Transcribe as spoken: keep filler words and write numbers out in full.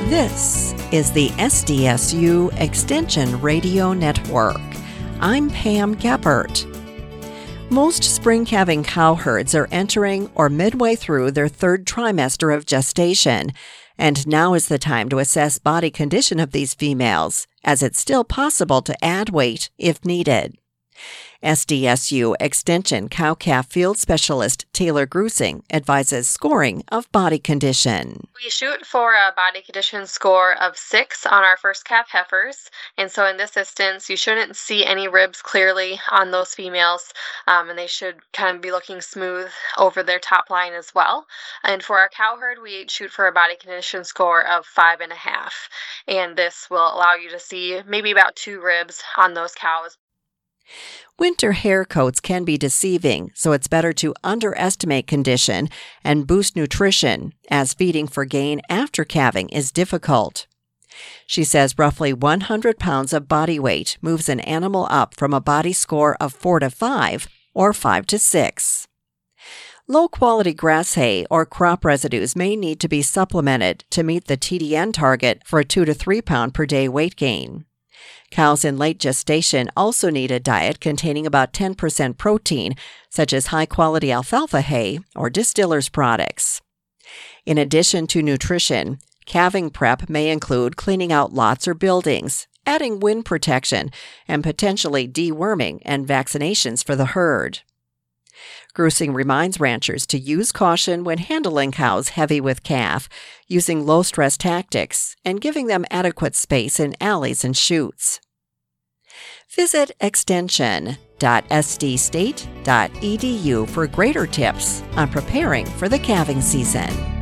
This is the S D S U Extension Radio Network. I'm Pam Geppert. Most spring calving cow herds are entering or midway through their third trimester of gestation, and now is the time to assess body condition of these females, as it's still possible to add weight if needed. S D S U Extension Cow-Calf Field Specialist Taylor Grusing advises scoring of body condition. We shoot for a body condition score of six on our first calf heifers, and so in this instance, you shouldn't see any ribs clearly on those females, um, and they should kind of be looking smooth over their top line as well. And for our cow herd, we shoot for a body condition score of five and a half, and this will allow you to see maybe about two ribs on those cows. Winter hair coats can be deceiving, so it's better to underestimate condition and boost nutrition, as feeding for gain after calving is difficult. She says roughly one hundred pounds of body weight moves an animal up from a body score of four to five or five to six. Low-quality grass hay or crop residues may need to be supplemented to meet the T D N target for a two to three pound per day weight gain. Cows in late gestation also need a diet containing about ten percent protein, such as high-quality alfalfa hay or distillers products. In addition to nutrition, calving prep may include cleaning out lots or buildings, adding wind protection, and potentially deworming and vaccinations for the herd. Grusing reminds ranchers to use caution when handling cows heavy with calf, using low-stress tactics, and giving them adequate space in alleys and chutes. Visit extension dot s d state dot e d u for greater tips on preparing for the calving season.